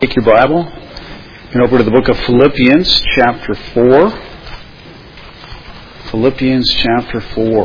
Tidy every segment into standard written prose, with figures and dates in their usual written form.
Take your Bible and open to the book of Philippians chapter 4. Philippians chapter 4.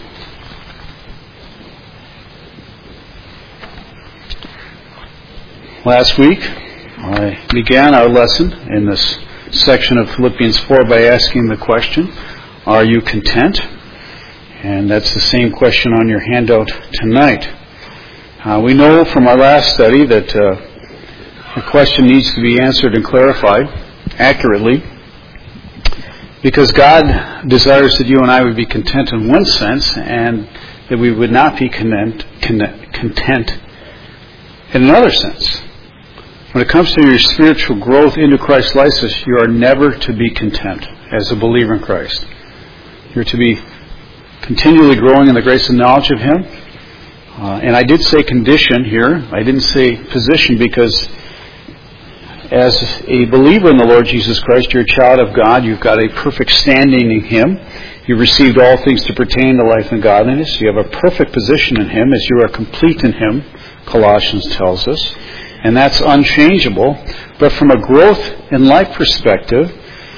Last week, I began our lesson in this section of Philippians 4 by asking the question, are you content? And that's the same question on your handout tonight. We know from our last study that the question needs to be answered and clarified accurately because God desires that you and I would be content in one sense and that we would not be content in another sense. When it comes to your spiritual growth into Christ's likeness, you are never to be content as a believer in Christ. You're to be continually growing in the grace and knowledge of Him. And I did say condition here. I didn't say position because as a believer in the Lord Jesus Christ, you're a child of God. You've got a perfect standing in Him. You've received all things to pertain to life and godliness. You have a perfect position in Him as you are complete in Him, Colossians tells us. And that's unchangeable. But from a growth in life perspective,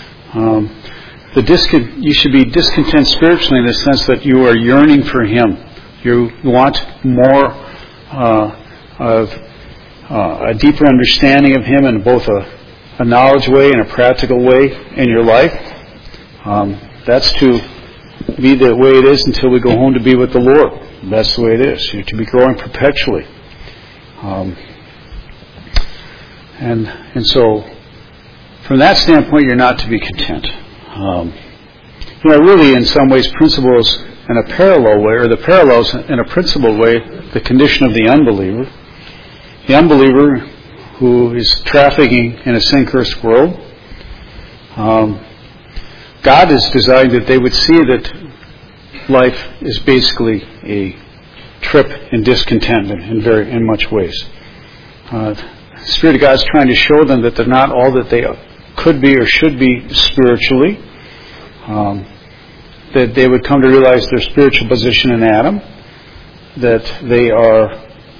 you should be discontent spiritually in the sense that you are yearning for Him. You want more of a deeper understanding of Him in both a knowledge way and a practical way in your life. That's to be the way it is until we go home to be with the Lord. That's the way it is. You're to be growing perpetually. And so, from that standpoint, you're not to be content. Really, in some ways, principles in a parallel way, or the parallels in a principled way, the condition of the unbeliever. The unbeliever who is trafficking in a sin-cursed world, God has designed that they would see that life is basically a trip in discontent in much ways. The Spirit of God is trying to show them that they're not all that they could be or should be spiritually, that they would come to realize their spiritual position in Adam, that they are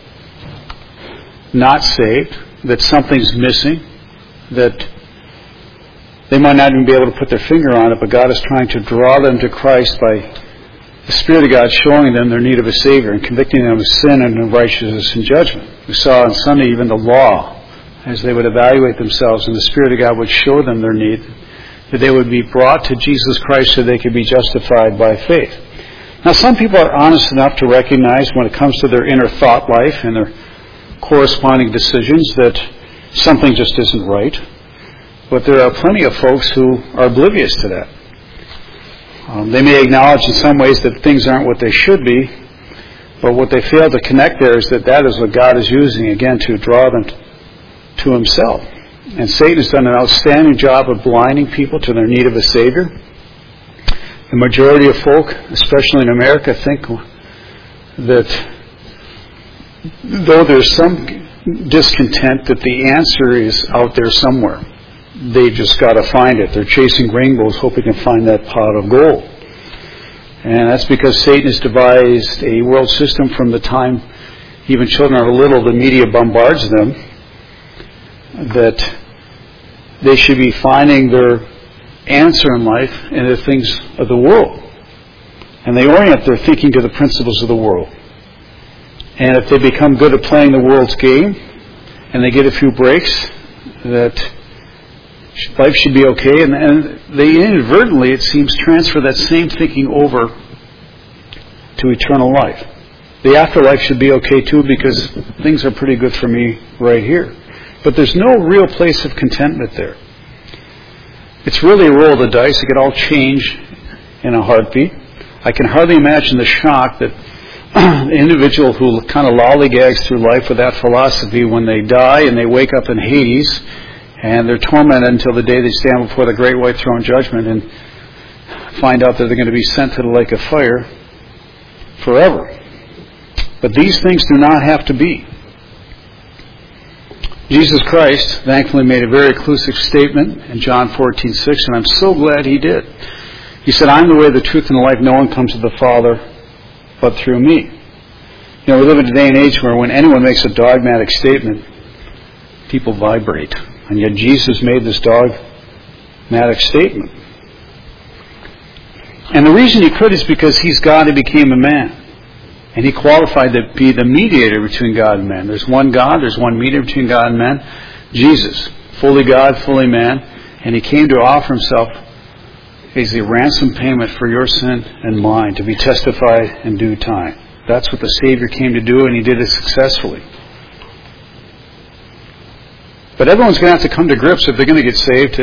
not saved, that something's missing, that they might not even be able to put their finger on it, but God is trying to draw them to Christ by the Spirit of God showing them their need of a Savior and convicting them of sin and of righteousness and judgment. We saw on Sunday even the law, as they would evaluate themselves, and the Spirit of God would show them their need, that they would be brought to Jesus Christ so they could be justified by faith. Now, some people are honest enough to recognize when it comes to their inner thought life and their corresponding decisions that something just isn't right. But there are plenty of folks who are oblivious to that. They may acknowledge in some ways that things aren't what they should be, but what they fail to connect there is that is what God is using, again, to draw them to Himself. And Satan has done an outstanding job of blinding people to their need of a Savior. The majority of folk, especially in America, think that though there's some discontent, that the answer is out there somewhere. They just got to find it. They're chasing rainbows, hoping to find that pot of gold. And that's because Satan has devised a world system from the time even children are little, the media bombards them, that they should be finding their answer in life in the things of the world. And they orient their thinking to the principles of the world. And if they become good at playing the world's game, and they get a few breaks, that life should be okay, and they inadvertently, it seems, transfer that same thinking over to eternal life. The afterlife should be okay too, because things are pretty good for me right here. But there's no real place of contentment there. It's really a roll of the dice. It could all change in a heartbeat. I can hardly imagine the shock that the individual who kind of lollygags through life with that philosophy, when they die and they wake up in Hades and they're tormented until the day they stand before the great white throne judgment and find out that they're going to be sent to the lake of fire forever. But these things do not have to be. Jesus Christ thankfully made a very exclusive statement in John 14:6, and I'm so glad He did. He said, I'm the way, the truth, and the life. No one comes to the Father but through me. We live in a day and age where when anyone makes a dogmatic statement, people vibrate. And yet Jesus made this dogmatic statement. And the reason he could is because he's God who became a man. And he qualified to be the mediator between God and man. There's one God, there's one mediator between God and man, Jesus. Fully God, fully man. And he came to offer himself as a ransom payment for your sin and mine, to be testified in due time. That's what the Savior came to do, and he did it successfully. But everyone's going to have to come to grips, if they're going to get saved,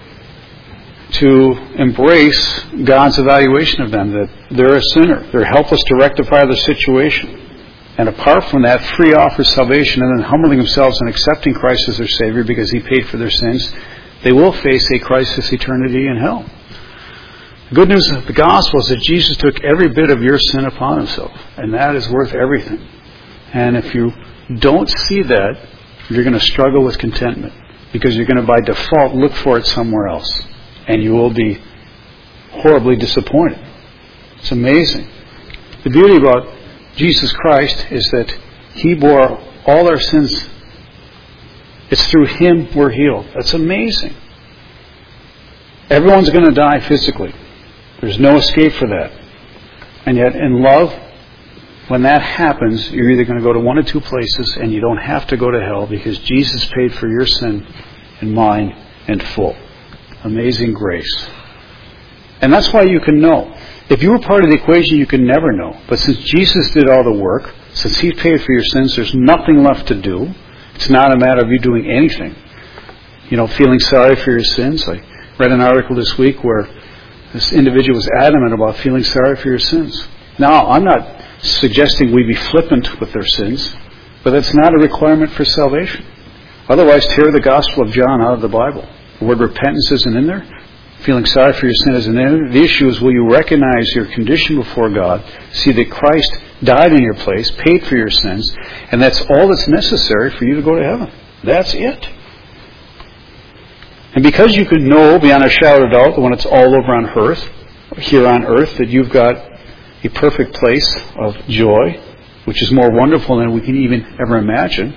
to embrace God's evaluation of them, that they're a sinner. They're helpless to rectify their situation. And apart from that, free offer salvation and then humbling themselves and accepting Christ as their Savior because he paid for their sins, they will face a crisis eternity in hell. The good news of the gospel is that Jesus took every bit of your sin upon himself, and that is worth everything. And if you don't see that, you're going to struggle with contentment, because you're going to by default look for it somewhere else, and you will be horribly disappointed. It's amazing. The beauty about Jesus Christ is that he bore all our sins. It's through him we're healed. That's amazing. Everyone's going to die physically. There's no escape for that. And yet in love, when that happens, you're either going to go to one of two places, and you don't have to go to hell because Jesus paid for your sin and mine in full. Amazing grace. And that's why you can know. If you were part of the equation, you can never know. But since Jesus did all the work, since he paid for your sins, there's nothing left to do. It's not a matter of you doing anything. Feeling sorry for your sins. I read an article this week where this individual was adamant about feeling sorry for your sins. Now, I'm not suggesting we be flippant with their sins, but that's not a requirement for salvation. Otherwise, tear the Gospel of John out of the Bible. The word repentance isn't in there. Feeling sorry for your sin isn't in there. The issue is, will you recognize your condition before God, see that Christ died in your place, paid for your sins, and that's all that's necessary for you to go to heaven. That's it. And because you can know beyond a shadow of doubt that when it's all over on earth, here on earth, that you've got a perfect place of joy, which is more wonderful than we can even ever imagine,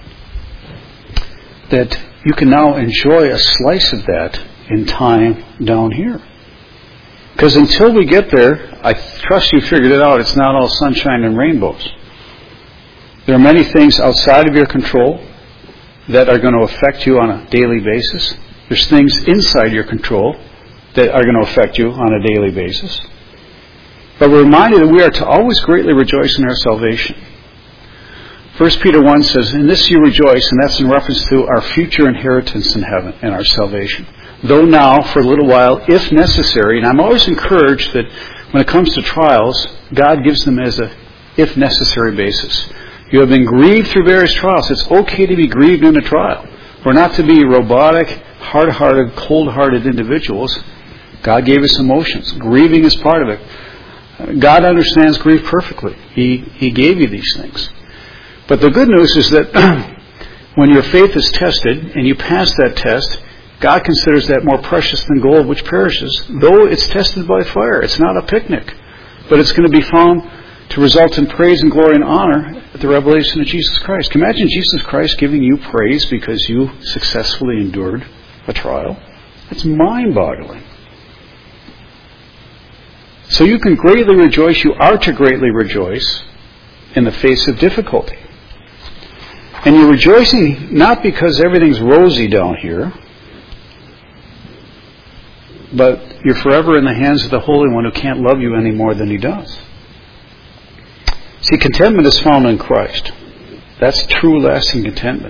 that you can now enjoy a slice of that in time down here. Because until we get there, I trust you figured it out, it's not all sunshine and rainbows. There are many things outside of your control that are going to affect you on a daily basis. There's things inside your control that are going to affect you on a daily basis. But we're reminded that we are to always greatly rejoice in our salvation. 1 Peter 1 says, "In this you rejoice," and that's in reference to our future inheritance in heaven and our salvation. Though now, for a little while, if necessary, and I'm always encouraged that when it comes to trials, God gives them as a if necessary basis. You have been grieved through various trials. It's okay to be grieved in a trial. We're not to be robotic, hard-hearted, cold-hearted individuals. God gave us emotions. Grieving is part of it. God understands grief perfectly. He gave you these things. But the good news is that when your faith is tested and you pass that test, God considers that more precious than gold which perishes, though it's tested by fire. It's not a picnic. But it's going to be found to result in praise and glory and honor at the revelation of Jesus Christ. Can you imagine Jesus Christ giving you praise because you successfully endured a trial? It's mind-boggling. So you can greatly rejoice, you are to greatly rejoice in the face of difficulty. And you're rejoicing not because everything's rosy down here, but you're forever in the hands of the Holy One who can't love you any more than he does. See, contentment is found in Christ. That's true, lasting contentment.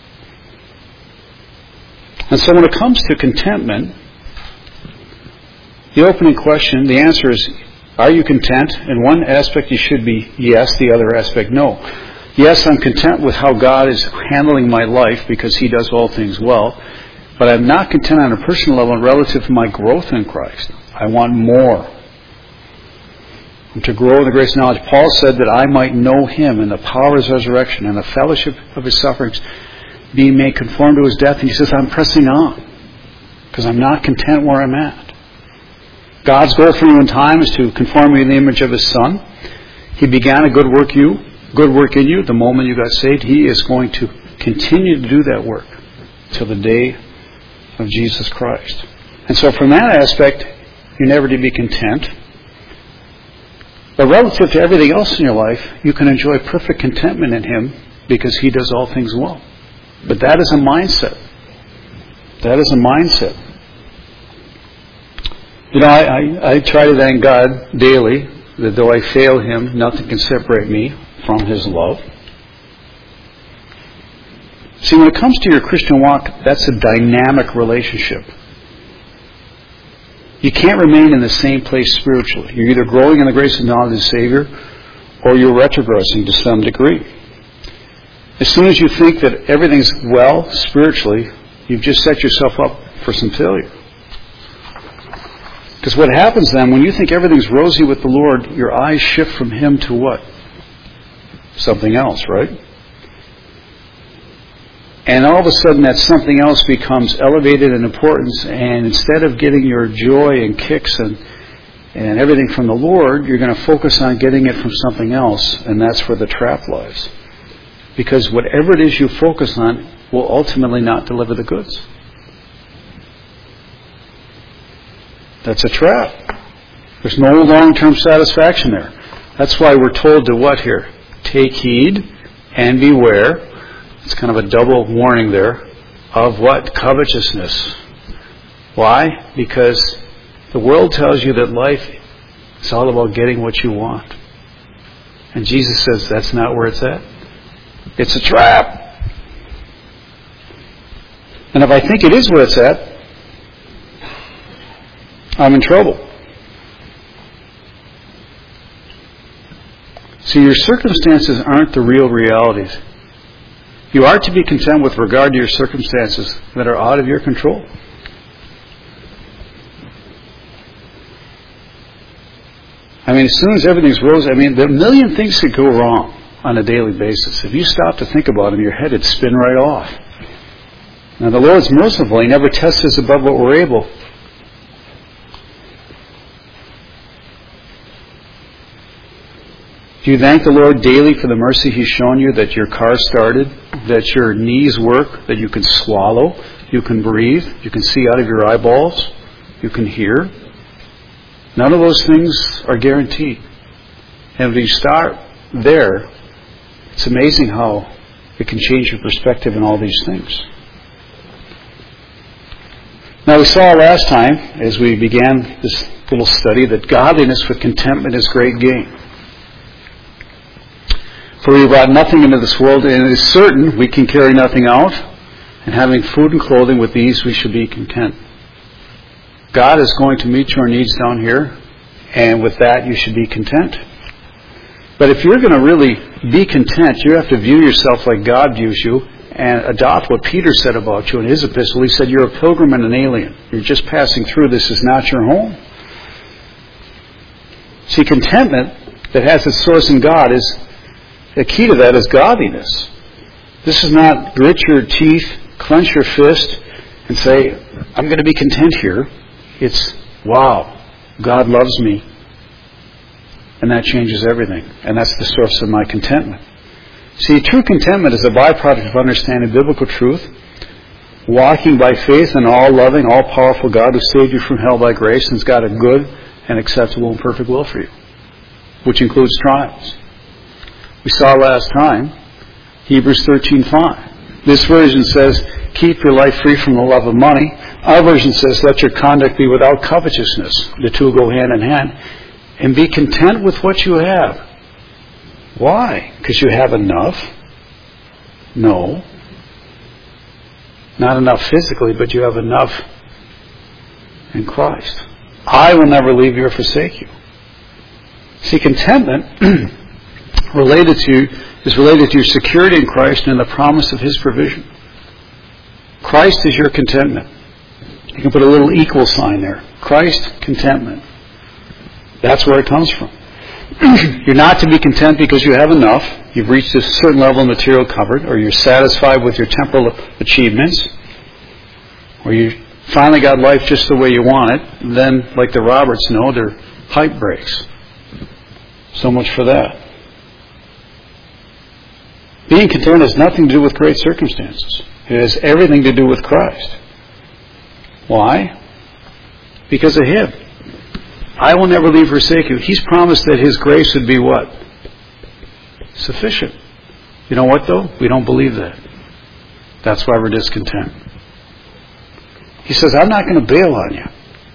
And so when it comes to contentment, the opening question, the answer is, are you content? In one aspect you should be yes, the other aspect no. Yes, I'm content with how God is handling my life because he does all things well, but I'm not content on a personal level relative to my growth in Christ. I want more. And to grow in the grace and knowledge, Paul said that I might know him in the power of his resurrection and the fellowship of his sufferings, being made conformed to his death. And he says, I'm pressing on because I'm not content where I'm at. God's goal for you in time is to conform you in the image of his Son. He began a good work in you the moment you got saved. He is going to continue to do that work. till the day of Jesus Christ. And so from that aspect, you're never to be content. But relative to everything else in your life, you can enjoy perfect contentment in Him because He does all things well. But that is a mindset. That is a mindset. You know, I try to thank God daily that though I fail Him, nothing can separate me from His love. See, when it comes to your Christian walk, that's a dynamic relationship. You can't remain in the same place spiritually. You're either growing in the grace and knowledge of the Savior, or you're retrogressing to some degree. As soon as you think that everything's well spiritually, you've just set yourself up for some failure. Because what happens then, when you think everything's rosy with the Lord, your eyes shift from Him to what? Something else, right? And all of a sudden that something else becomes elevated in importance, and instead of getting your joy and kicks and everything from the Lord, you're going to focus on getting it from something else, and that's where the trap lies. Because whatever it is you focus on will ultimately not deliver the goods. That's a trap. There's no long-term satisfaction there. That's why we're told to what here? Take heed and beware. It's kind of a double warning there of what? Covetousness. Why? Because the world tells you that life is all about getting what you want. And Jesus says that's not where it's at. It's a trap. And if I think it is where it's at, I'm in trouble. See, your circumstances aren't the real realities. You are to be content with regard to your circumstances that are out of your control. I mean, as soon as everything's rosy, there are a million things that go wrong on a daily basis. If you stop to think about them, your head would spin right off. Now, the Lord's merciful. He never tests us above what we're able. Do you thank the Lord daily for the mercy He's shown you, that your car started, that your knees work, that you can swallow, you can breathe, you can see out of your eyeballs, you can hear? None of those things are guaranteed. And if you start there, it's amazing how it can change your perspective in all these things. Now, we saw last time, as we began this little study, that godliness with contentment is great gain. For we brought nothing into this world, and it is certain we can carry nothing out, and having food and clothing with these we should be content. God is going to meet your needs down here, and with that you should be content. But if you're going to really be content, you have to view yourself like God views you, and adopt what Peter said about you in his epistle. He said, you're a pilgrim and an alien. You're just passing through. This is not your home. See, contentment that has its source in God is, the key to that is godliness. This is not grit your teeth, clench your fist, and say, I'm going to be content here. It's, wow, God loves me. And that changes everything. And that's the source of my contentment. See, true contentment is a byproduct of understanding biblical truth, walking by faith in all-loving, all-powerful God who saved you from hell by grace and has got a good and acceptable and perfect will for you, which includes trials. We saw last time, Hebrews 13:5. This version says, keep your life free from the love of money. Our version says, let your conduct be without covetousness. The two go hand in hand. And be content with what you have. Why? Because you have enough? No. Not enough physically, but you have enough in Christ. I will never leave you or forsake you. See, contentment is related to your security in Christ and the promise of His provision. Christ is your contentment. You can put a little equal sign there. Christ, contentment. That's where it comes from. You're not to be content because you have enough. You've reached a certain level of material comfort, or you're satisfied with your temporal achievements, or you finally got life just the way you want it. Then, like the Roberts know, their pipe breaks. So much for that. Being content has nothing to do with great circumstances. It has everything to do with Christ. Why? Because of Him. I will never leave or forsake you. He's promised that His grace would be what? Sufficient. You know what though? We don't believe that. That's why we're discontent. He says, I'm not going to bail on you.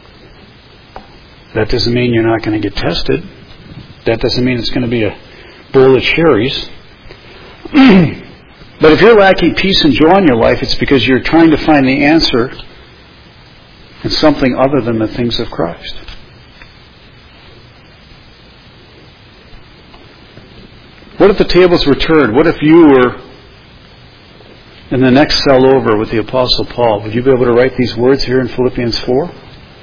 That doesn't mean you're not going to get tested. That doesn't mean it's going to be a bowl of cherries. But if you're lacking peace and joy in your life, it's because you're trying to find the answer in something other than the things of Christ. What if the tables were turned? What if you were in the next cell over with the Apostle Paul? Would you be able to write these words here in Philippians 4?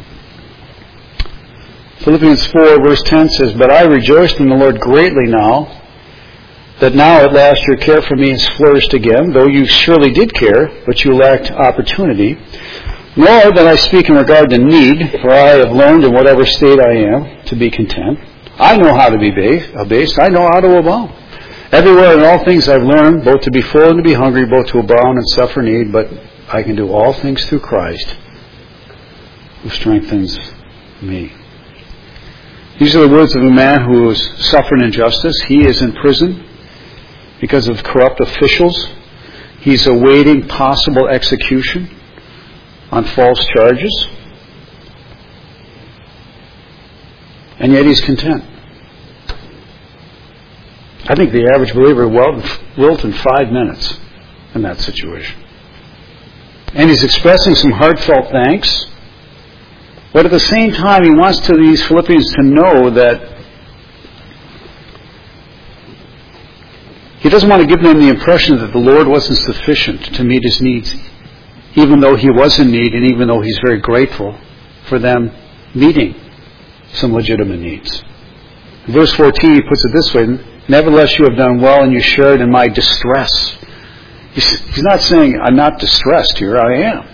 Philippians 4 verse 10 says, But I rejoiced in the Lord greatly now, that now at last your care for me has flourished again, though you surely did care, but you lacked opportunity. Nor that I speak in regard to need, for I have learned in whatever state I am to be content. I know how to be abased. I know how to abound. Everywhere in all things I've learned, both to be full and to be hungry, both to abound and suffer need, but I can do all things through Christ, who strengthens me. These are the words of a man who has suffered injustice. He is in prison because of corrupt officials. He's awaiting possible execution on false charges. And yet he's content. I think the average believer wilt in 5 minutes in that situation. And he's expressing some heartfelt thanks. But at the same time, he wants these Philippians to know that he doesn't want to give them the impression that the Lord wasn't sufficient to meet his needs, even though he was in need and even though he's very grateful for them meeting some legitimate needs. In verse 14, he puts it this way, Nevertheless, you have done well and you shared in my distress. He's not saying, I'm not distressed here, I am.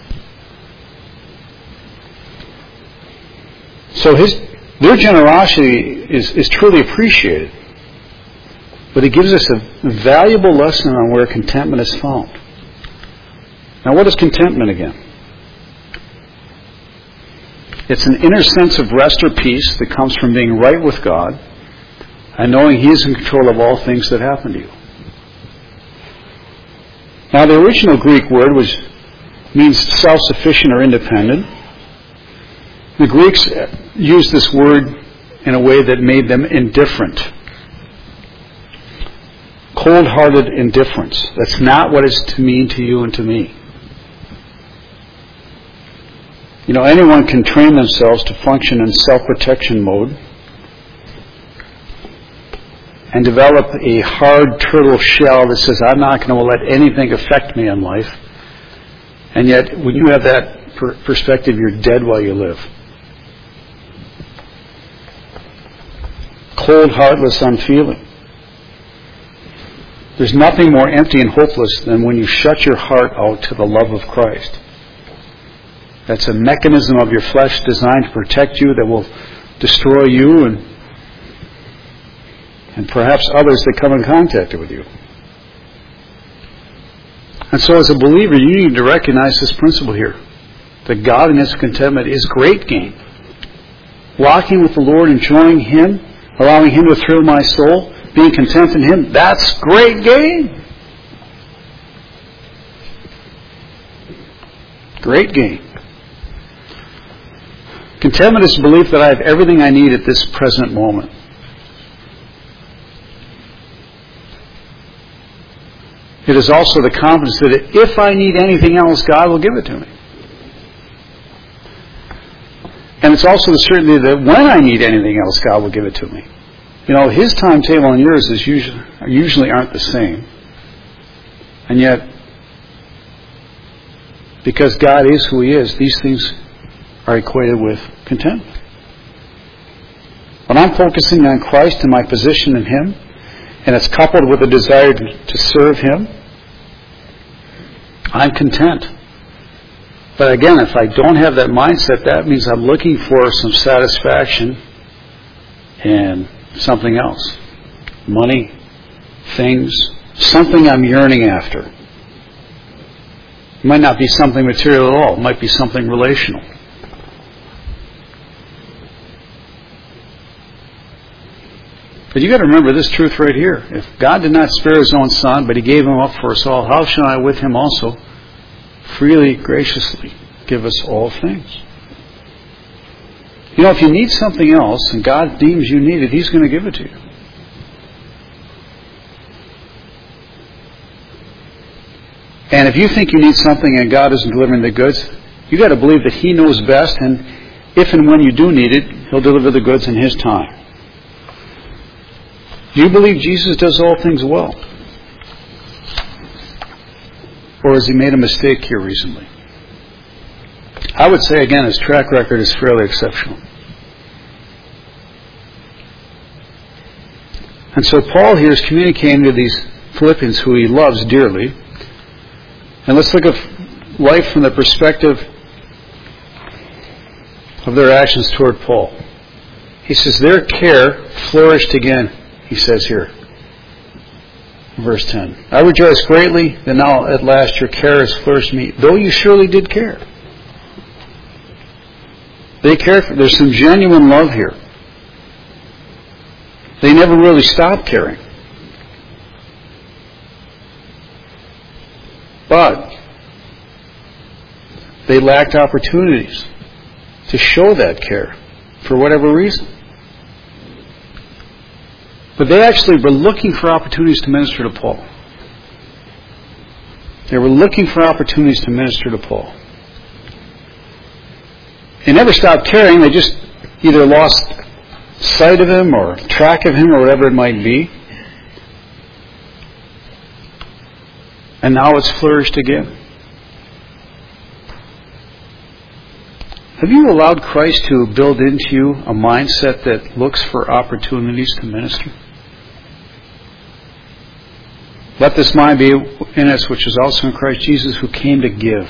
So their generosity is truly appreciated. But it gives us a valuable lesson on where contentment is found. Now, what is contentment again? It's an inner sense of rest or peace that comes from being right with God and knowing He is in control of all things that happen to you. Now, the original Greek word means self-sufficient or independent. The Greeks used this word in a way that made them indifferent. Cold-hearted indifference. That's not what it's to mean to you and to me. You know, anyone can train themselves to function in self-protection mode and develop a hard turtle shell that says, I'm not going to let anything affect me in life. And yet, when you have that perspective, you're dead while you live. Cold, heartless, unfeeling. There's nothing more empty and hopeless than when you shut your heart out to the love of Christ. That's a mechanism of your flesh designed to protect you that will destroy you and perhaps others that come in contact with you. And so as a believer, you need to recognize this principle here. That godliness and contentment is great gain. Walking with the Lord, enjoying Him, allowing Him to thrill my soul, being content in Him, that's great gain. Great gain. Contentment is the belief that I have everything I need at this present moment. It is also the confidence that if I need anything else, God will give it to me. And it's also the certainty that when I need anything else, God will give it to me. You know, His timetable and yours usually aren't the same. And yet, because God is who He is, these things are equated with contentment. When I'm focusing on Christ and my position in Him, and it's coupled with a desire to serve Him, I'm content. But again, if I don't have that mindset, that means I'm looking for some satisfaction in something else. Money, things, something I'm yearning after. It might not be something material at all. It might be something relational. But you got to remember this truth right here. If God did not spare His own Son, but He gave Him up for us all, how shall I with Him also freely, graciously give us all things? You know, if you need something else and God deems you need it, He's going to give it to you. And if you think you need something and God isn't delivering the goods, you got to believe that He knows best, and if and when you do need it, He'll deliver the goods in His time. Do you believe Jesus does all things well? Or has He made a mistake here recently? I would say, again, His track record is fairly exceptional. And so Paul here is communicating to these Philippians who he loves dearly. And let's look at life from the perspective of their actions toward Paul. He says, their care flourished again, he says here. Verse 10. I rejoice greatly that now at last your care has flourished me, though you surely did care. They cared for, there's some genuine love here. They never really stopped caring. But they lacked opportunities to show that care for whatever reason. But they actually were looking for opportunities to minister to Paul. They were looking for opportunities to minister to Paul. They never stopped caring. They just either lost sight of him or track of him or whatever it might be. And now it's flourished again. Have you allowed Christ to build into you a mindset that looks for opportunities to minister? Let this mind be in us, which is also in Christ Jesus, who came to give.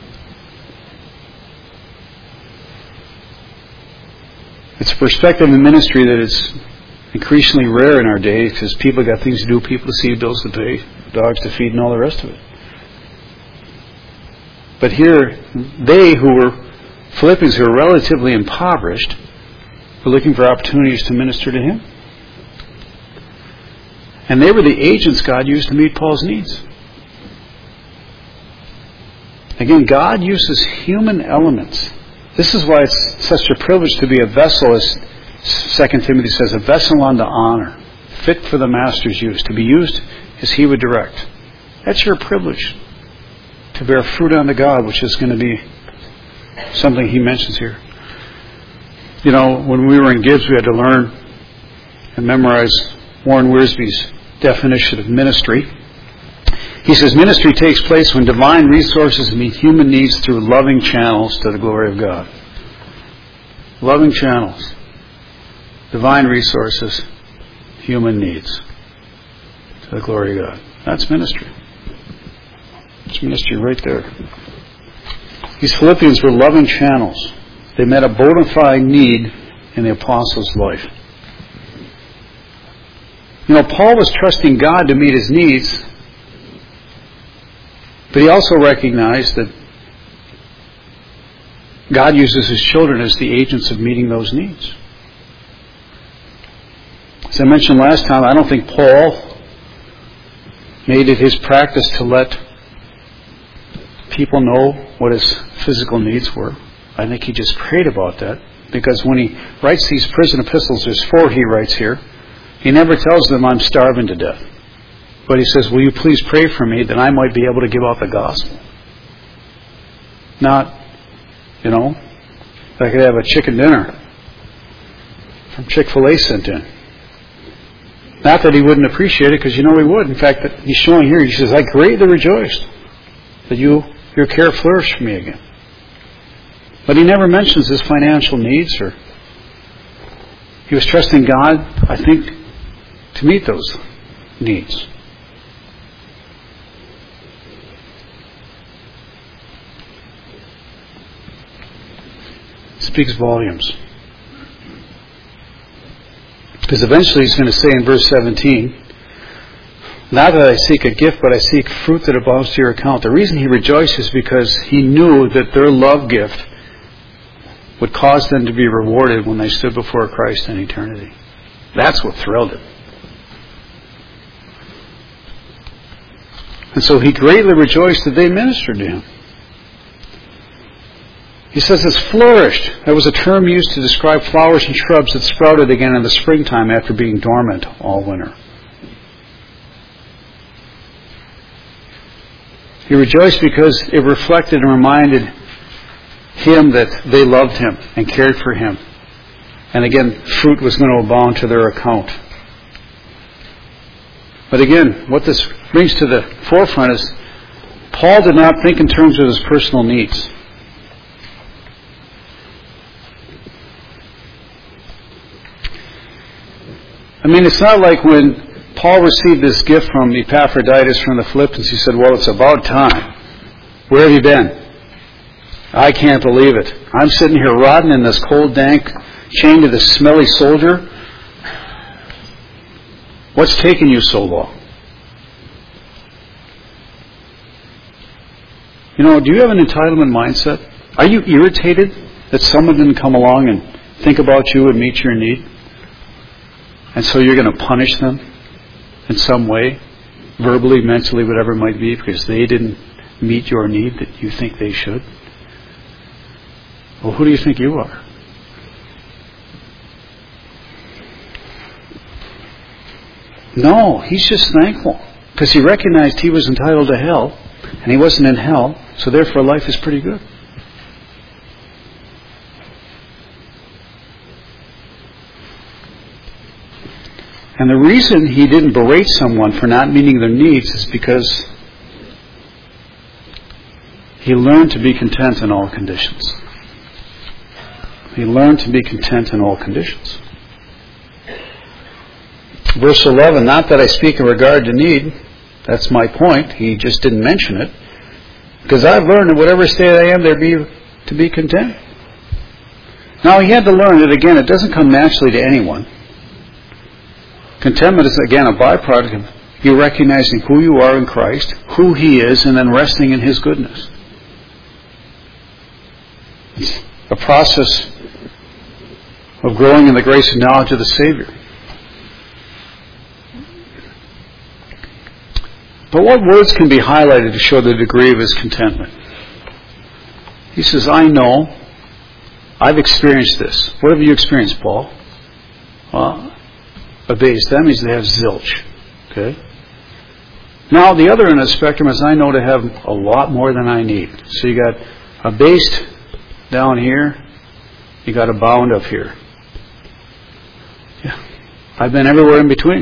It's a perspective in ministry that is increasingly rare in our day because people got things to do, people to see, bills to pay, dogs to feed, and all the rest of it. But here, they who were Philippians, who were relatively impoverished, were looking for opportunities to minister to him. And they were the agents God used to meet Paul's needs. Again, God uses human elements. This is why it's such a privilege to be a vessel, as 2 Timothy says, a vessel unto honor, fit for the master's use, to be used as he would direct. That's your privilege, to bear fruit unto God, which is going to be something he mentions here. You know, when we were in Gibbs, we had to learn and memorize Warren Wiersbe's definition of ministry. He says, ministry takes place when divine resources meet human needs through loving channels to the glory of God. Loving channels. Divine resources, human needs to the glory of God. That's ministry. It's ministry right there. These Philippians were loving channels. They met a bona fide need in the apostle's life. You know, Paul was trusting God to meet his needs, but he also recognized that God uses his children as the agents of meeting those needs. As I mentioned last time, I don't think Paul made it his practice to let people know what his physical needs were. I think he just prayed about that, because when he writes these prison epistles, there's 4 he writes here, he never tells them, I'm starving to death. But he says, will you please pray for me that I might be able to give out the gospel? Not, you know, if I could have a chicken dinner from Chick-fil-A sent in. Not that he wouldn't appreciate it, because you know he would. In fact, that he's showing here, he says, I greatly rejoiced that your care flourished for me again. But he never mentions his financial needs, or he was trusting God, I think, to meet those needs. Speaks volumes. Because eventually he's going to say in verse 17, Not that I seek a gift, but I seek fruit that abounds to your account. The reason he rejoiced is because he knew that their love gift would cause them to be rewarded when they stood before Christ in eternity. That's what thrilled him. And so he greatly rejoiced that they ministered to him. He says it's flourished. That was a term used to describe flowers and shrubs that sprouted again in the springtime after being dormant all winter. He rejoiced because it reflected and reminded him that they loved him and cared for him. And again, fruit was going to abound to their account. But again, what this brings to the forefront is Paul did not think in terms of his personal needs. I mean, it's not like when Paul received this gift from Epaphroditus from the Philippians, he said, well, it's about time. Where have you been? I can't believe it. I'm sitting here rotting in this cold, dank, chained to this smelly soldier. What's taking you so long? You know, do you have an entitlement mindset? Are you irritated that someone didn't come along and think about you and meet your need? And so you're going to punish them in some way, verbally, mentally, whatever it might be, because they didn't meet your need that you think they should? Well, who do you think you are? No, he's just thankful because he recognized he was entitled to hell and he wasn't in hell, so therefore life is pretty good. And the reason he didn't berate someone for not meeting their needs is because he learned to be content in all conditions. He learned to be content in all conditions. Verse 11, not that I speak in regard to need. That's my point. He just didn't mention it. Because I've learned in whatever state I am, to be content. Now, he had to learn that, again, it doesn't come naturally to anyone. Contentment is, again, a byproduct of you recognizing who you are in Christ, who He is, and then resting in His goodness. It's a process of growing in the grace and knowledge of the Savior. But what words can be highlighted to show the degree of his contentment? He says, I know, I've experienced this. What have you experienced, Paul? Well, abased. That means they have zilch. Okay? Now, the other end of the spectrum is I know to have a lot more than I need. So you got abased down here, you got abound up here. Yeah. I've been everywhere in between.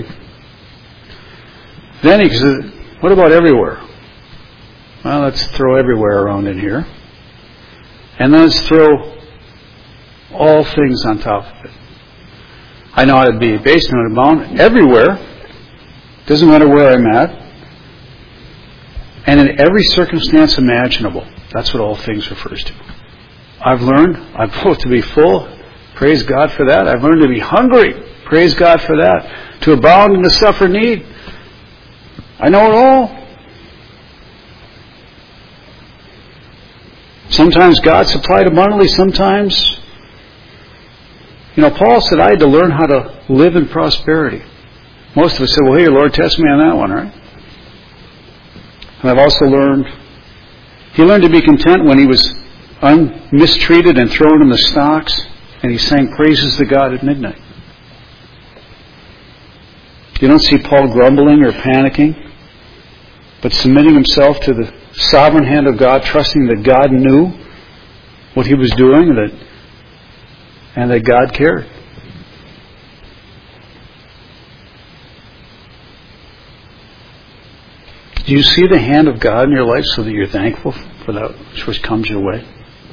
Then he says, what about everywhere? Well, let's throw everywhere around in here. And then let's throw all things on top of it. I know how to be abased and abound everywhere. Doesn't matter where I'm at. And in every circumstance imaginable. That's what all things refers to. I've learned to be full. Praise God for that. I've learned to be hungry. Praise God for that. To abound and to suffer need. I know it all. Sometimes God supplied abundantly. Sometimes, Paul said I had to learn how to live in prosperity. Most of us said, well, here, Lord, test me on that one, right? And I've also learned, he learned to be content when he was mistreated and thrown in the stocks, and he sang praises to God at midnight. You don't see Paul grumbling or panicking, but submitting himself to the sovereign hand of God, trusting that God knew what he was doing and that God cared. Do you see the hand of God in your life so that you're thankful for that which comes your way?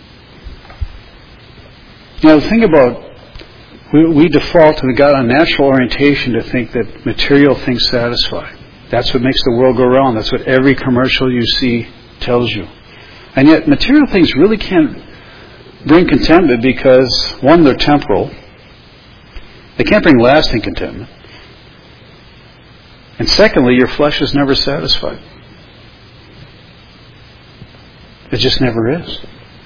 Think about, we default to a natural orientation to think that material things satisfy. That's what makes the world go round. That's what every commercial you see tells you. And yet, material things really can't bring contentment because, one, they're temporal. They can't bring lasting contentment. And secondly, your flesh is never satisfied. It just never is.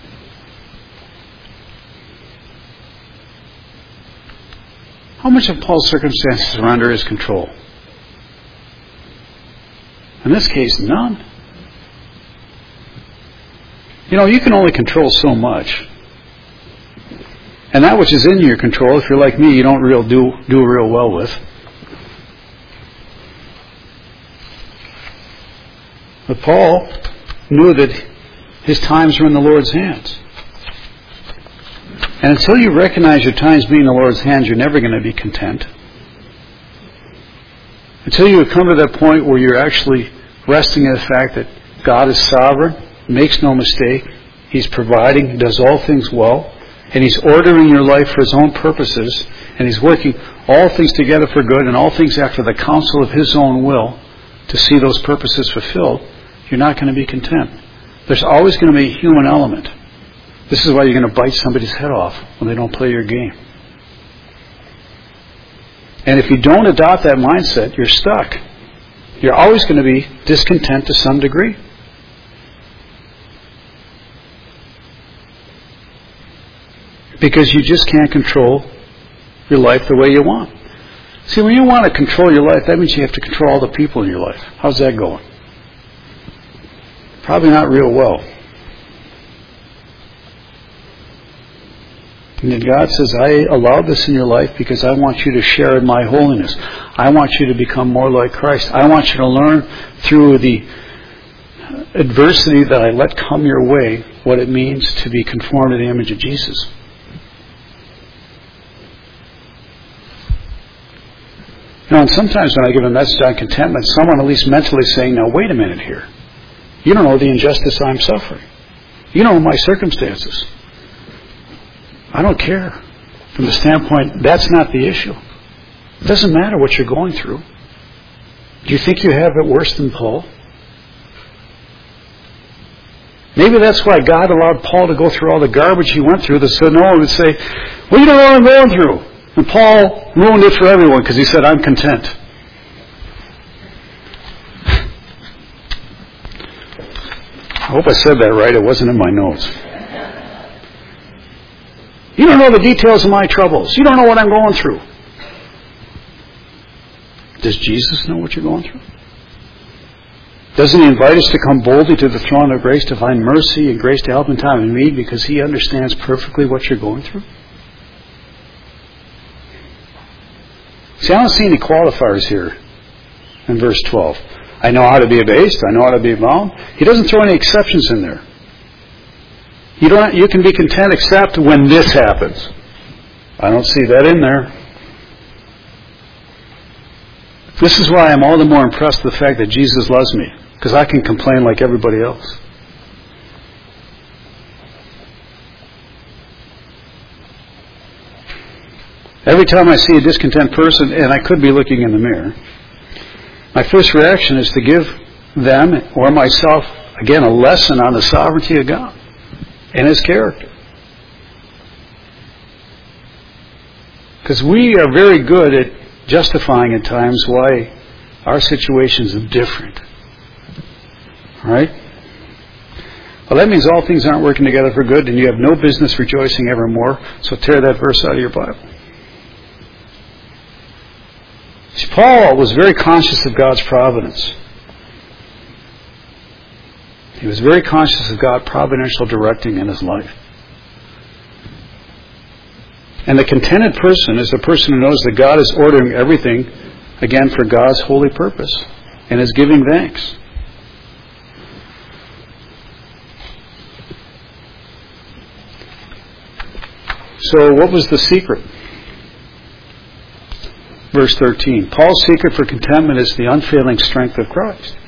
How much of Paul's circumstances are under his control? In this case, none. You can only control so much. And that which is in your control, if you're like me, you don't do real well with. But Paul knew that his times were in the Lord's hands. And until you recognize your times being in the Lord's hands, you're never going to be content. Until you come to that point where you're actually resting in the fact that God is sovereign, makes no mistake, He's providing, does all things well, and He's ordering your life for His own purposes, and He's working all things together for good and all things after the counsel of His own will to see those purposes fulfilled, you're not going to be content. There's always going to be a human element. This is why you're going to bite somebody's head off when they don't play your game. And if you don't adopt that mindset, you're stuck. You're always going to be discontent to some degree. Because you just can't control your life the way you want. See, when you want to control your life, that means you have to control all the people in your life. How's that going? Probably not real well. And then God says, I allowed this in your life because I want you to share in my holiness. I want you to become more like Christ. I want you to learn through the adversity that I let come your way what it means to be conformed to the image of Jesus. And sometimes when I give a message on contentment, someone at least mentally saying, now wait a minute here. You don't know the injustice I'm suffering. You don't know my circumstances. I don't care. From the standpoint, that's not the issue. It doesn't matter what you're going through. Do you think you have it worse than Paul? Maybe that's why God allowed Paul to go through all the garbage he went through, so no one would say, well, you don't know what I'm going through. And Paul ruined it for everyone because he said, I'm content. I hope I said that right. It wasn't in my notes. You don't know the details of my troubles. You don't know what I'm going through. Does Jesus know what you're going through? Doesn't He invite us to come boldly to the throne of grace to find mercy and grace to help in time of need because He understands perfectly what you're going through? See, I don't see any qualifiers here in verse 12. I know how to be abased. I know how to be bound. He doesn't throw any exceptions in there. You can be content except when this happens. I don't see that in there. This is why I'm all the more impressed with the fact that Jesus loves me, because I can complain like everybody else. Every time I see a discontent person, and I could be looking in the mirror, my first reaction is to give them or myself, again, a lesson on the sovereignty of God and His character. Because we are very good at justifying at times why our situations are different. Right? Well, that means all things aren't working together for good and you have no business rejoicing evermore. So tear that verse out of your Bible. See, Paul was very conscious of God's providence. He was very conscious of God's providential directing in his life. And the contented person is the person who knows that God is ordering everything, again, for God's holy purpose and is giving thanks. So what was the secret? Verse 13. Paul's secret for contentment is the unfailing strength of Christ.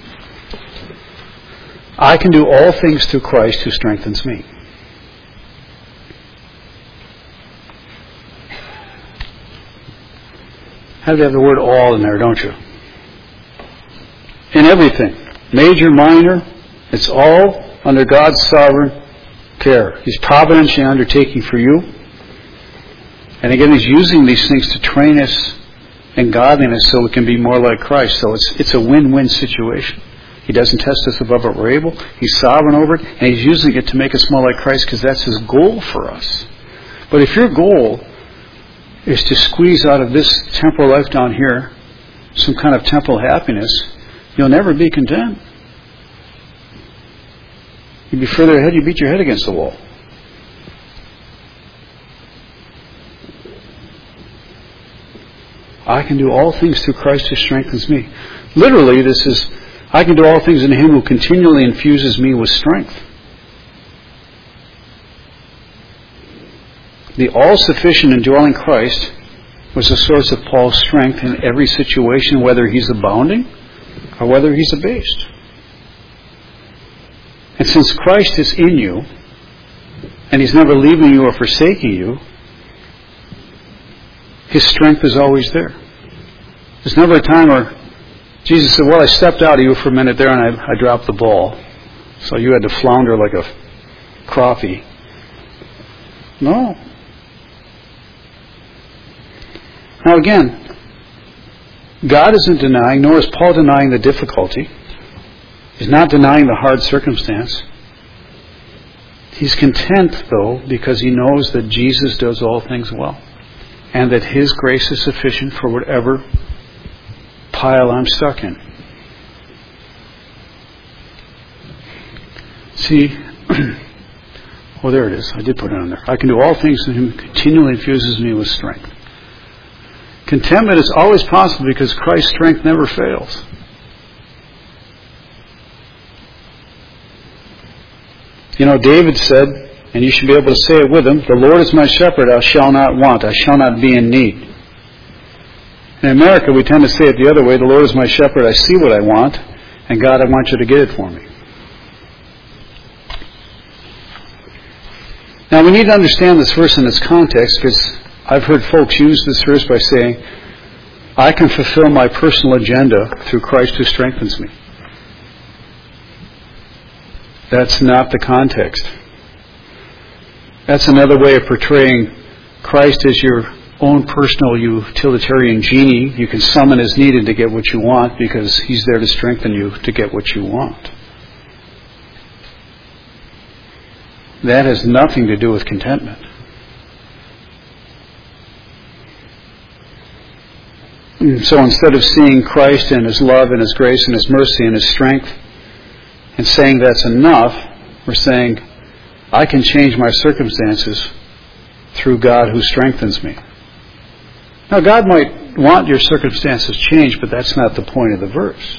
I can do all things through Christ who strengthens me. Have to have the word all in there, don't you? In everything. Major, minor, it's all under God's sovereign care. He's providentially undertaking for you. And again, He's using these things to train us and godliness so we can be more like Christ. So it's a win-win situation. He doesn't test us above what we're able. He's sovereign over it, and He's using it to make us more like Christ because that's His goal for us. But if your goal is to squeeze out of this temporal life down here some kind of temporal happiness, you'll never be content. You'd be further ahead, you beat your head against the wall. I can do all things through Christ who strengthens me. Literally, this is, I can do all things in Him who continually infuses me with strength. The all-sufficient indwelling Christ was the source of Paul's strength in every situation, whether he's abounding or whether he's abased. And since Christ is in you, and He's never leaving you or forsaking you, His strength is always there. There's never a time where Jesus said, well, I stepped out of you for a minute there and I dropped the ball. So you had to flounder like a crappie. No. Now again, God isn't denying, nor is Paul denying the difficulty. He's not denying the hard circumstance. He's content, though, because he knows that Jesus does all things well, and that His grace is sufficient for whatever pile I'm stuck in. See, oh, there it is. I did put it on there. I can do all things in Him who continually infuses me with strength. Contentment is always possible because Christ's strength never fails. You know, David said, and you should be able to say it with him, the Lord is my shepherd, I shall not want, I shall not be in need. In America, we tend to say it the other way, the Lord is my shepherd, I see what I want, and God, I want you to get it for me. Now, we need to understand this verse in its context, because I've heard folks use this verse by saying, I can fulfill my personal agenda through Christ who strengthens me. That's not the context. That's another way of portraying Christ as your own personal utilitarian genie. You can summon as needed to get what you want because He's there to strengthen you to get what you want. That has nothing to do with contentment. So instead of seeing Christ and His love and His grace and His mercy and His strength and saying that's enough, we're saying, I can change my circumstances through God who strengthens me. Now, God might want your circumstances changed, but that's not the point of the verse.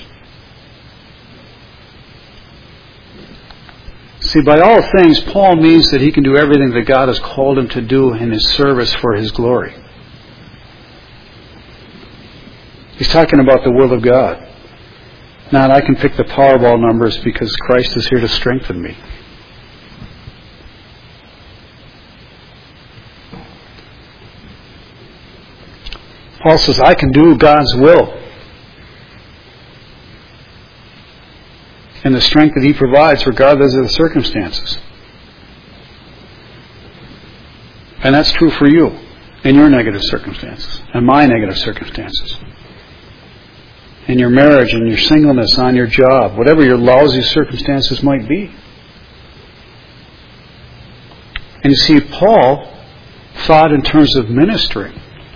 See, by all things, Paul means that he can do everything that God has called him to do in His service for His glory. He's talking about the will of God. Not, I can pick the Powerball numbers because Christ is here to strengthen me. Paul says, I can do God's will. And the strength that He provides regardless of the circumstances. And that's true for you in your negative circumstances and my negative circumstances. In your marriage, in your singleness, on your job, whatever your lousy circumstances might be. And you see, Paul thought in terms of ministry.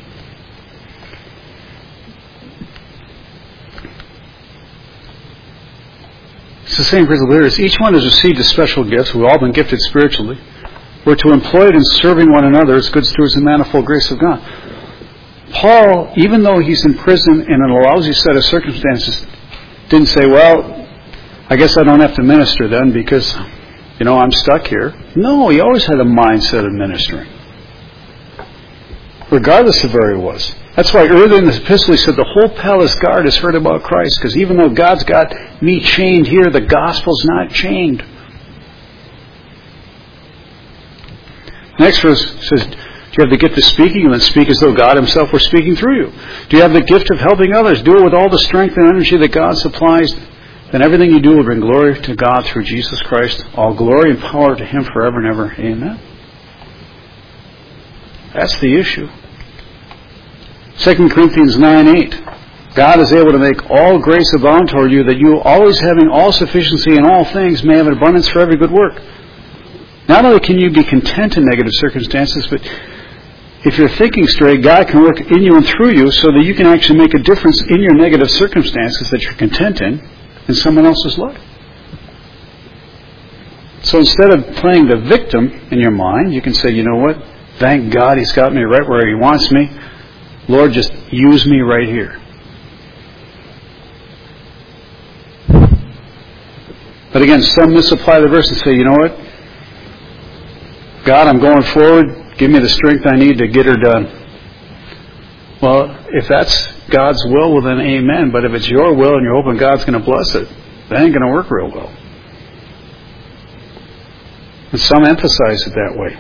It's the same principle here. Each one has received a special gift. We've all been gifted spiritually. We're to employ it in serving one another as good stewards of the manifold grace of God. Paul, even though he's in prison and in a lousy set of circumstances, didn't say, well, I guess I don't have to minister then because, I'm stuck here. No, he always had a mindset of ministering. Regardless of where he was. That's why earlier in the epistle he said the whole palace guard has heard about Christ, because even though God's got me chained here, the gospel's not chained. Next verse says, do you have the gift of speaking? Then speak as though God Himself were speaking through you. Do you have the gift of helping others? Do it with all the strength and energy that God supplies. Then everything you do will bring glory to God through Jesus Christ. All glory and power to Him forever and ever. Amen. That's the issue. 2 Corinthians 9:8. God is able to make all grace abound toward you, that you, always having all sufficiency in all things, may have an abundance for every good work. Not only can you be content in negative circumstances, but if you're thinking straight, God can work in you and through you so that you can actually make a difference in your negative circumstances that you're content in someone else's life. So instead of playing the victim in your mind, you can say, you know what? Thank God He's got me right where He wants me. Lord, just use me right here. But again, some misapply the verse and say, you know what? God, I'm going forward. Give me the strength I need to get her done. Well, if that's God's will, well then amen. But if it's your will and you're hoping God's going to bless it, that ain't going to work real well. And some emphasize it that way.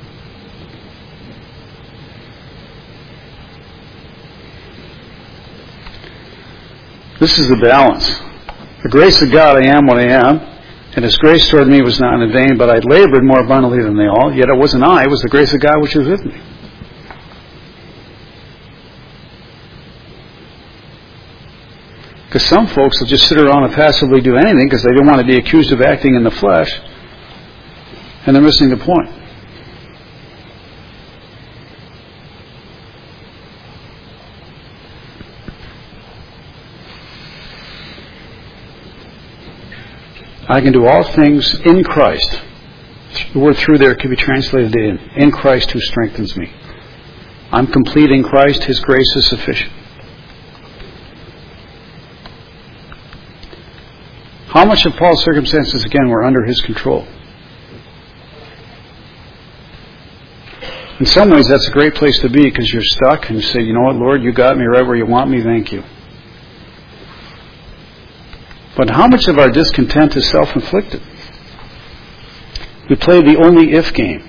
This is the balance. The grace of God, I am what I am, and His grace toward me was not in vain, but I labored more abundantly than they all, yet it wasn't I, it was the grace of God which was with me. Because some folks will just sit around and passively do anything because they don't want to be accused of acting in the flesh, and they're missing the point. I can do all things in Christ. The word through there can be translated in Christ who strengthens me. I'm complete in Christ. His grace is sufficient. How much of Paul's circumstances, again, were under his control? In some ways, that's a great place to be because you're stuck and you say, you know what, Lord, you got me right where you want me. Thank you. But how much of our discontent is self-inflicted? We play the only if game.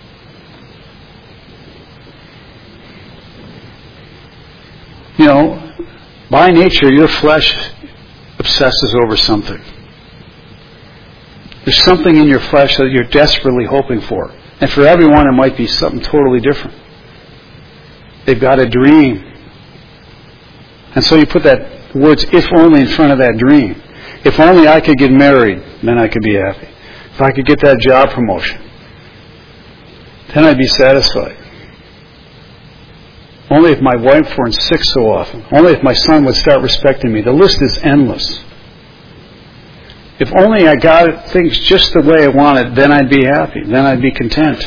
You know, by nature, your flesh obsesses over something. There's something in your flesh that you're desperately hoping for. And for everyone, it might be something totally different. They've got a dream. And so you put that words, if only, in front of that dream. If only I could get married, then I could be happy. If I could get that job promotion, then I'd be satisfied. Only if my wife weren't sick so often. Only if my son would start respecting me. The list is endless. If only I got things just the way I wanted, then I'd be happy. Then I'd be content.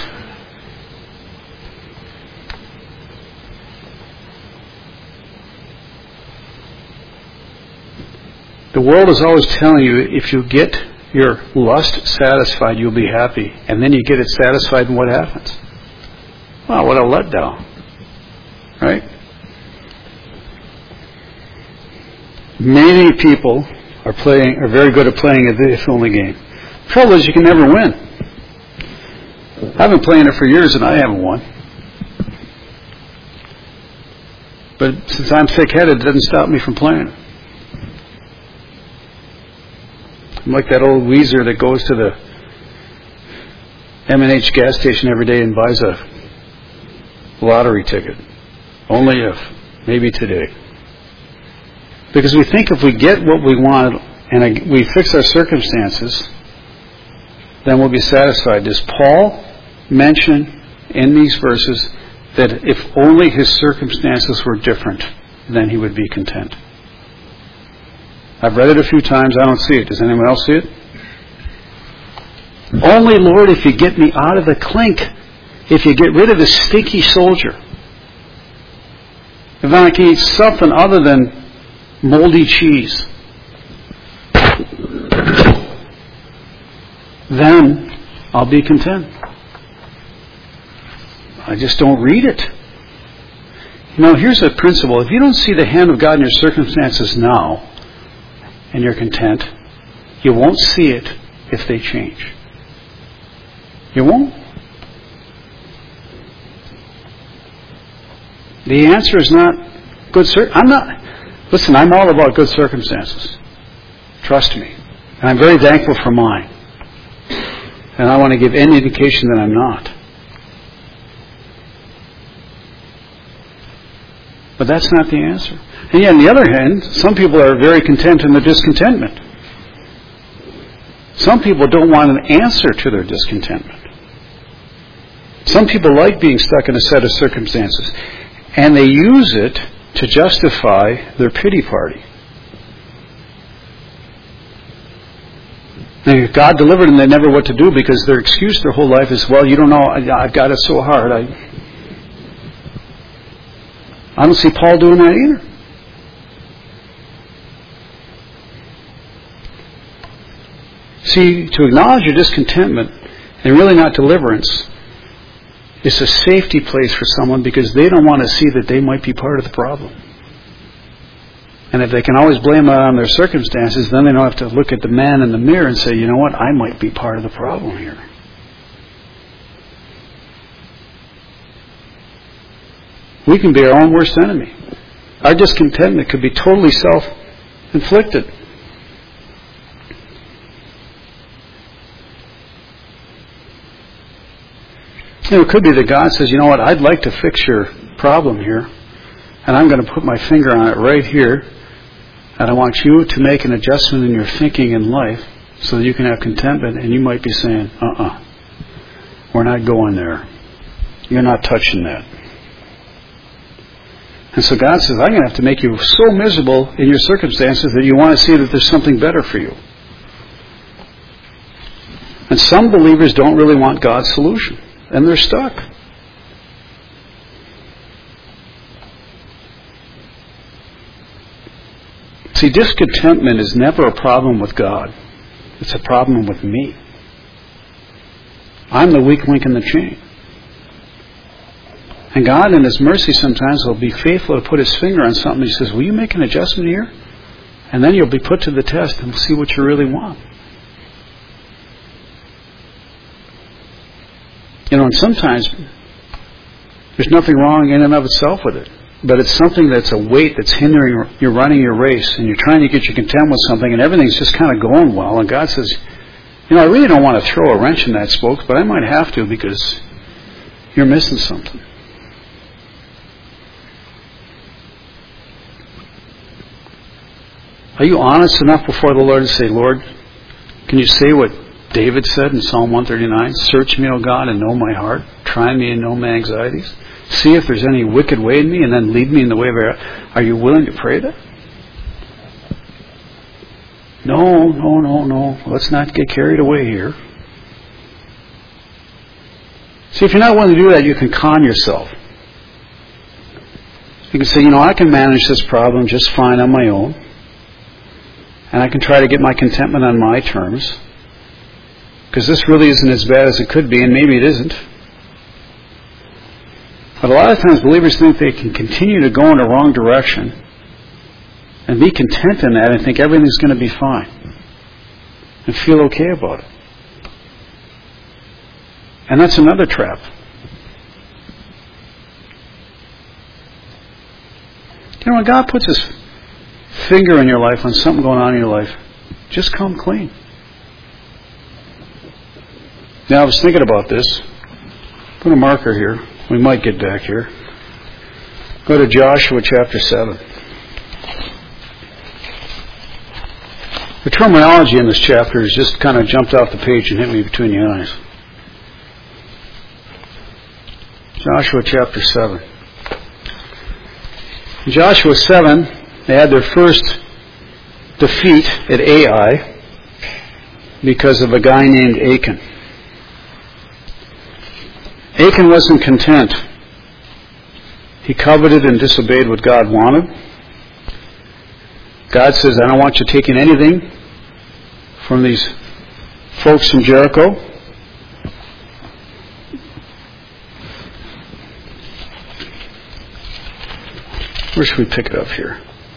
The world is always telling you if you get your lust satisfied, you'll be happy. And then you get it satisfied and what happens? Wow, what a letdown. Right? Many people are very good at playing a if-only game. The trouble is you can never win. I've been playing it for years and I haven't won. But since I'm thick-headed, it doesn't stop me from playing it. I'm like that old Weezer that goes to the M&H gas station every day and buys a lottery ticket. Only if. Maybe today. Because we think if we get what we want and we fix our circumstances, then we'll be satisfied. Does Paul mention in these verses that if only his circumstances were different, then he would be content? I've read it a few times. I don't see it. Does anyone else see it? Only, Lord, if you get me out of the clink, if you get rid of this stinky soldier, if I can eat something other than moldy cheese, then I'll be content. I just don't read it. You know, here's a principle. If you don't see the hand of God in your circumstances now, and you're content, you won't see it if they change. You won't. The answer is not good Listen, I'm all about good circumstances. Trust me. And I'm very thankful for mine. And I want to give any indication that I'm not. But that's not the answer. And yet, on the other hand, some people are very content in their discontentment. Some people don't want an answer to their discontentment. Some people like being stuck in a set of circumstances, and they use it to justify their pity party. And if God delivered them, they never know what to do, because their excuse their whole life is, well, you don't know, I've got it so hard. I don't see Paul doing that either. See, to acknowledge your discontentment, and really not deliverance, is a safety place for someone, because they don't want to see that they might be part of the problem. And if they can always blame it on their circumstances, then they don't have to look at the man in the mirror and say, you know what, I might be part of the problem here. We can be our own worst enemy. Our discontentment could be totally self-inflicted. It could be that God says, you know what, I'd like to fix your problem here, and I'm going to put my finger on it right here, and I want you to make an adjustment in your thinking in life so that you can have contentment. And you might be saying, we're not going there. You're not touching that. And so God says, I'm going to have to make you so miserable in your circumstances that you want to see that there's something better for you. And some believers don't really want God's solution, and they're stuck. See, discontentment is never a problem with God. It's a problem with me. I'm the weak link in the chain. And God, in His mercy, sometimes will be faithful to put His finger on something. He says, will you make an adjustment here? And then you'll be put to the test, and we'll see what you really want. You know, and sometimes there's nothing wrong in and of itself with it. But it's something that's a weight that's hindering you running your race, and you're trying to get you content with something, and everything's just kind of going well. And God says, you know, I really don't want to throw a wrench in that spoke, but I might have to, because you're missing something. Are you honest enough before the Lord to say, Lord, can you say what David said in Psalm 139? Search me, O God, and know my heart. Try me and know my anxieties. See if there's any wicked way in me, and then lead me in the way of error. Are you willing to pray that? No. Let's not get carried away here. See, if you're not willing to do that, you can con yourself. You can say, you know, I can manage this problem just fine on my own, and I can try to get my contentment on my terms, because this really isn't as bad as it could be, and maybe it isn't. But a lot of times believers think they can continue to go in the wrong direction and be content in that and think everything's going to be fine and feel okay about it. And that's another trap. You know, when God puts His finger in your life on something going on in your life, just come clean. Now, I was thinking about this. Put a marker here. We might get back here. Go to Joshua chapter 7. The terminology in this chapter has just kind of jumped off the page and hit me between the eyes. Joshua chapter 7. In Joshua 7, they had their first defeat at Ai because of a guy named Achan. Achan wasn't content. He coveted and disobeyed what God wanted. God says, I don't want you taking anything from these folks from Jericho. Where should we pick it up here?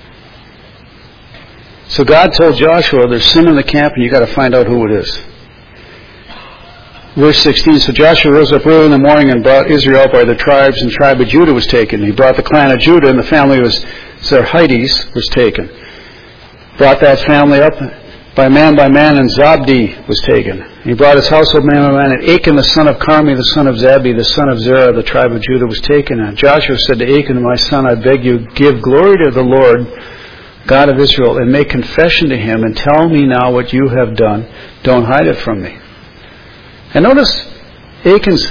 So God told Joshua, there's sin in the camp and you've got to find out who it is. Verse 16, so Joshua rose up early in the morning and brought Israel out by the tribes, and the tribe of Judah was taken. He brought the clan of Judah, and the family was Zerhites was taken. Brought that family up, by man, and Zabdi was taken. He brought his household man by man, and Achan the son of Carmi, the son of Zabdi, the son of Zerah, the tribe of Judah, was taken. And Joshua said to Achan, my son, I beg you, give glory to the Lord, God of Israel, and make confession to him, and tell me now what you have done. Don't hide it from me. And notice Achan's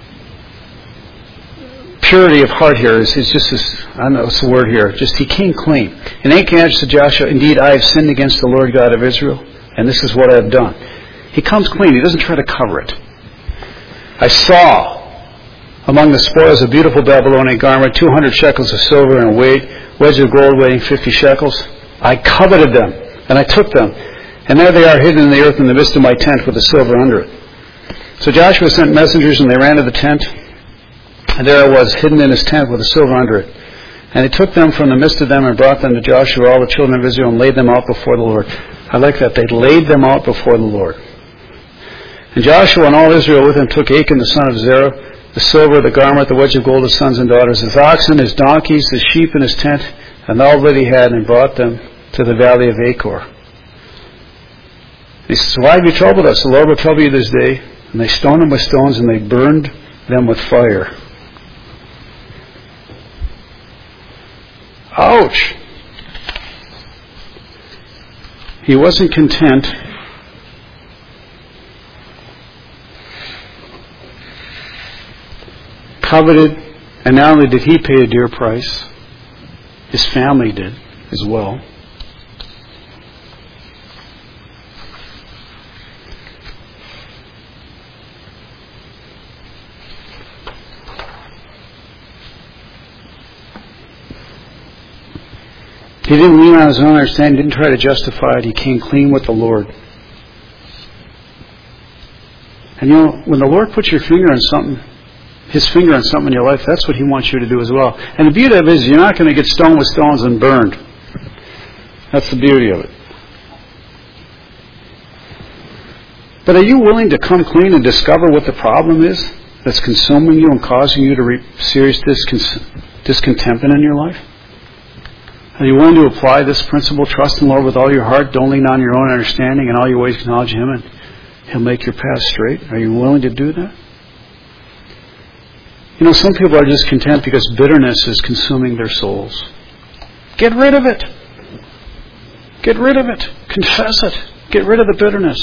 purity of heart here is just this, I don't know what's the word here, just he came clean. And Achan answered to Joshua, indeed I have sinned against the Lord God of Israel, and this is what I have done. He comes clean. He doesn't try to cover it. I saw among the spoils a beautiful Babylonian garment, 200 shekels of silver and a wedge of gold weighing 50 shekels. I coveted them, and I took them. And there they are hidden in the earth in the midst of my tent with the silver under it. So Joshua sent messengers, and they ran to the tent. And there it was, hidden in his tent with the silver under it. And he took them from the midst of them and brought them to Joshua, all the children of Israel, and laid them out before the Lord. I like that. They laid them out before the Lord. And Joshua and all Israel with him took Achan the son of Zerah, the silver, the garment, the wedge of gold, his sons and daughters, his oxen, his donkeys, his sheep, and his tent, and all that he had, and brought them to the valley of Achor. He says, why have you troubled us? The Lord will trouble you this day. And they stoned him with stones, and they burned them with fire. Ouch! He wasn't content. Coveted, and not only did he pay a dear price, his family did as well. He didn't lean on his own understanding, didn't try to justify it. He came clean with the Lord. And you know, when the Lord puts your finger on something, His finger on something in your life, that's what He wants you to do as well. And the beauty of it is you're not going to get stoned with stones and burned. That's the beauty of it. But are you willing to come clean and discover what the problem is that's consuming you and causing you to reap serious discontentment in your life? Are you willing to apply this principle? Trust in the Lord with all your heart. Don't lean on your own understanding. In all your ways acknowledge Him, and He'll make your path straight. Are you willing to do that? You know, some people are discontent because bitterness is consuming their souls. Get rid of it. Get rid of it. Confess it. Get rid of the bitterness.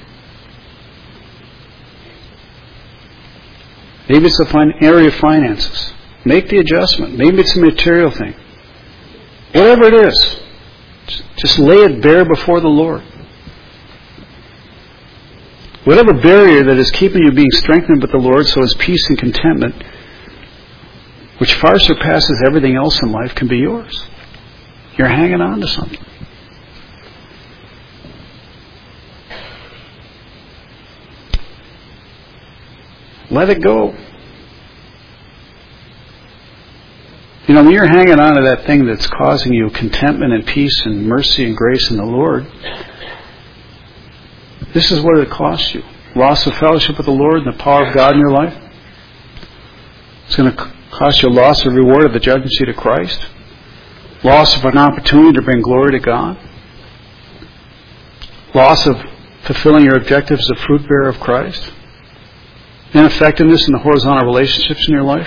Maybe it's an area of finances. Make the adjustment. Maybe it's a material thing. Whatever it is, just lay it bare before the Lord. Whatever barrier that is keeping you being strengthened with the Lord, so His peace and contentment, which far surpasses everything else in life, can be yours. You're hanging on to something. Let it go. You know, when you're hanging on to that thing that's causing you contentment and peace and mercy and grace in the Lord, this is what it costs you. Loss of fellowship with the Lord and the power of God in your life. It's going to cost you a loss of reward of the judgment seat of Christ. Loss of an opportunity to bring glory to God. Loss of fulfilling your objectives as a fruit bearer of Christ. Ineffectiveness in the horizontal relationships in your life.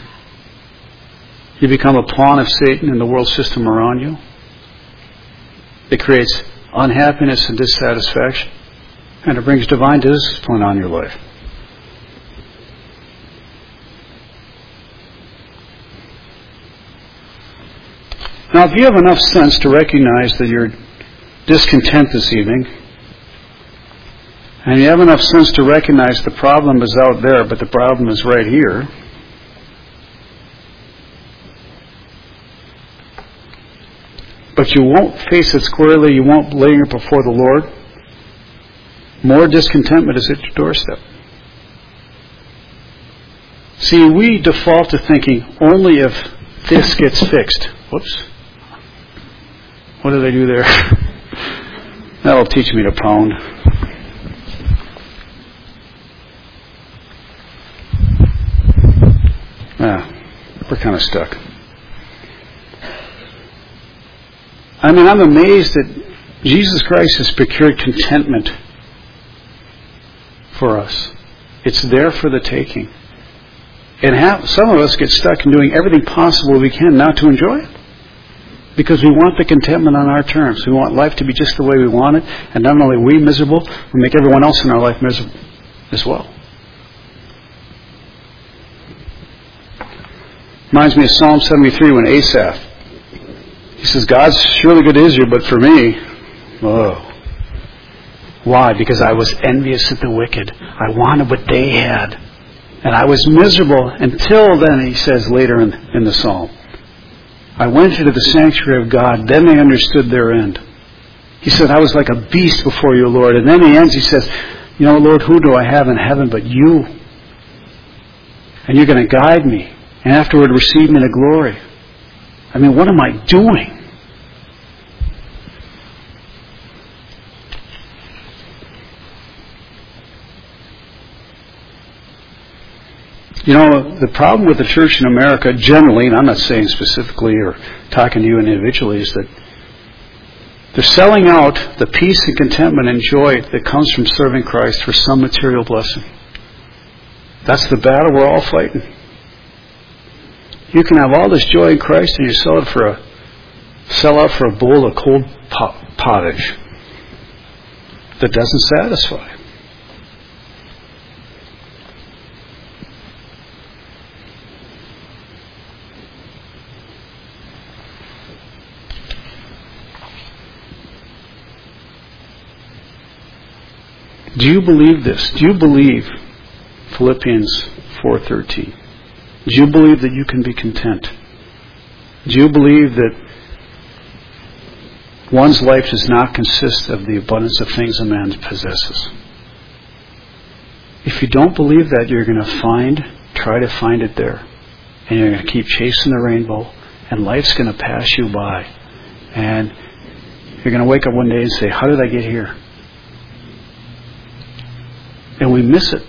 You become a pawn of Satan in the world system around you. It creates unhappiness and dissatisfaction. And it brings divine discipline on your life. Now, if you have enough sense to recognize that you're discontent this evening, and you have enough sense to recognize the problem is out there, but the problem is right here, but you won't face it squarely, you won't lay it before the Lord, more discontentment is at your doorstep. See, we default to thinking only if this gets fixed. Whoops. What did I do there? That'll teach me to pound. We're kind of stuck. I mean, I'm amazed at Jesus Christ has procured contentment for us. It's there for the taking. And some of us get stuck in doing everything possible we can not to enjoy it. Because we want the contentment on our terms. We want life to be just the way we want it. And not only are we miserable, we make everyone else in our life miserable as well. Reminds me of Psalm 73 when Asaph, he says, God's surely good to Israel, but for me, oh. Why? Because I was envious at the wicked. I wanted what they had. And I was miserable until then, he says later in the Psalm. I went into the sanctuary of God, then they understood their end. He said, I was like a beast before you, Lord. And then he ends, he says, you know, Lord, who do I have in heaven but you? And you're going to guide me. And afterward receive me to glory. I mean, what am I doing? You know, the problem with the church in America generally, and I'm not saying specifically or talking to you individually, is that they're selling out the peace and contentment and joy that comes from serving Christ for some material blessing. That's the battle we're all fighting. You can have all this joy in Christ and you sell out for a bowl of cold pottage that doesn't satisfy. Do you believe this? Do you believe Philippians 4:13? Do you believe that you can be content? Do you believe that one's life does not consist of the abundance of things a man possesses? If you don't believe that, you're going to try to find it there. And you're going to keep chasing the rainbow, and life's going to pass you by. And you're going to wake up one day and say, how did I get here? And we miss it.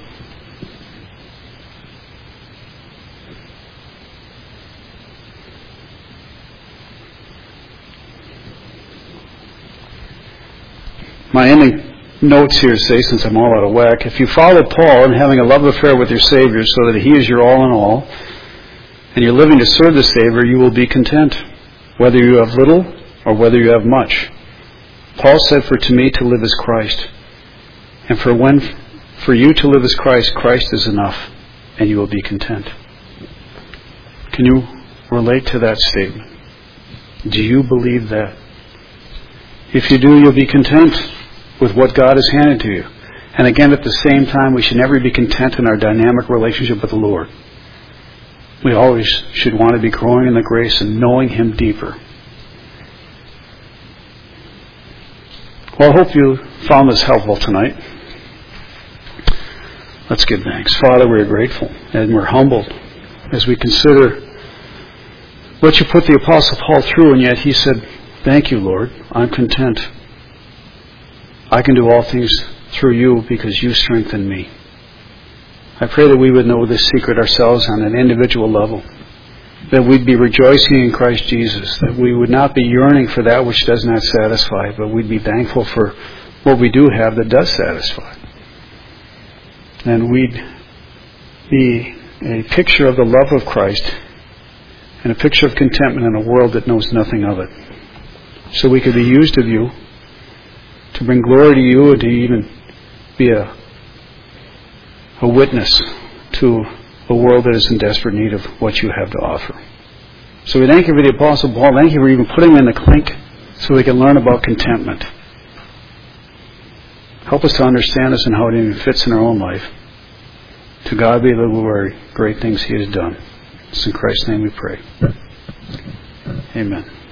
My ending notes here say, since I'm all out of whack, if you follow Paul in having a love affair with your Savior so that He is your all in all, and you're living to serve the Savior, you will be content, whether you have little or whether you have much. Paul said, for to me to live is Christ. And for you to live as Christ, Christ is enough, and you will be content. Can you relate to that statement? Do you believe that? If you do, you'll be content with what God has handed to you. And again, at the same time, we should never be content in our dynamic relationship with the Lord. We always should want to be growing in the grace and knowing Him deeper. Well, I hope you found this helpful tonight. Let's give thanks. Father, we are grateful and we're humbled as we consider what you put the Apostle Paul through, and yet he said, thank you, Lord, I'm content. I can do all things through you because you strengthen me. I pray that we would know this secret ourselves on an individual level, that we'd be rejoicing in Christ Jesus, that we would not be yearning for that which does not satisfy, but we'd be thankful for what we do have that does satisfy. And we'd be a picture of the love of Christ and a picture of contentment in a world that knows nothing of it. So we could be used of you to bring glory to you and to even be a witness to a world that is in desperate need of what you have to offer. So we thank you for the Apostle Paul. Thank you for even putting him in the clink so we can learn about contentment. Help us to understand this and how it even fits in our own life. To God be the glory, great things He has done. It's in Christ's name we pray. Amen.